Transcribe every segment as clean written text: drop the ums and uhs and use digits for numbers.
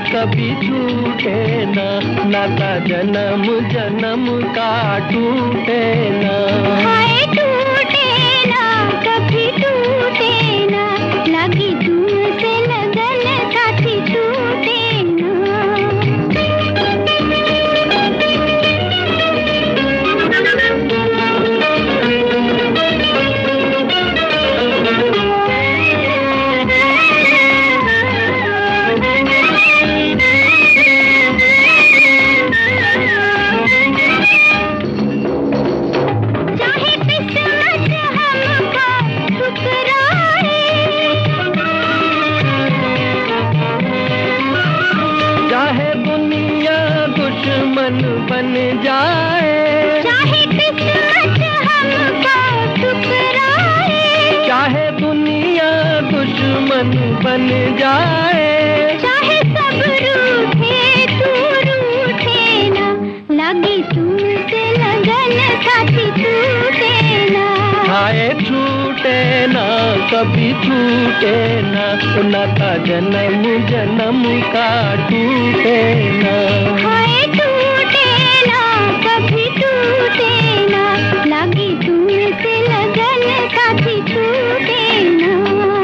कभी छूटे ना, नाता जन्म जन्म का टूटे ना। हाय टूटे ना, कभी टूटे ना, लगी तुमसे लगन साथी टूटे बन जाए, चाहे किस्मत हमको ठुकराए, चाहे दुनिया दुश्मन बन जाए, चाहे सब रूठे तू रूठे ना, लगी तुमसे लगन साथी टूटे ना। हाय छूटे ना, कभी छूटे ना, नाता जन्म जन्म का टूटे ना। हाय टूटे ना, कभी टूटे ना, लगी तुमसे लगन साथी टूटे ना।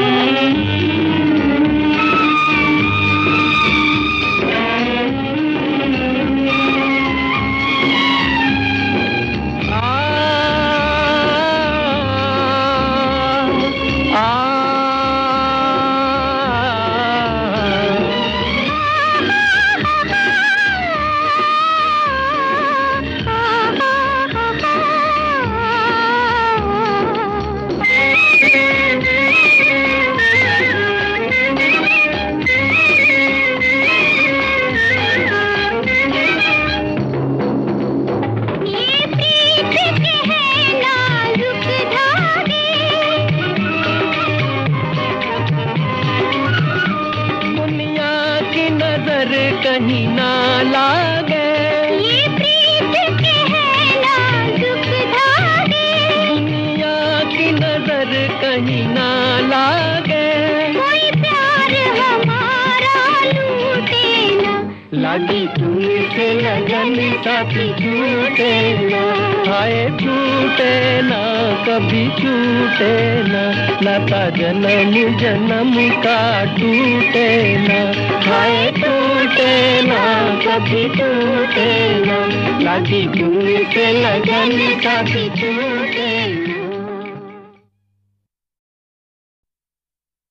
कहीं ना लागे, ये प्रीत के है नाजुक धागे, दुनिया की नजर कहीं ना लागे, कोई प्यार हमारा लूटे ना, लगी तुमसे लगन साथी छूटे ना। हाय छूटे ना, कभी छूटे ना, नाता जन्म जन्म का टूटे ना। हाय टूटे ना, कभी टूटे ना, लगी तुमसे लगन साथी छूटे ना।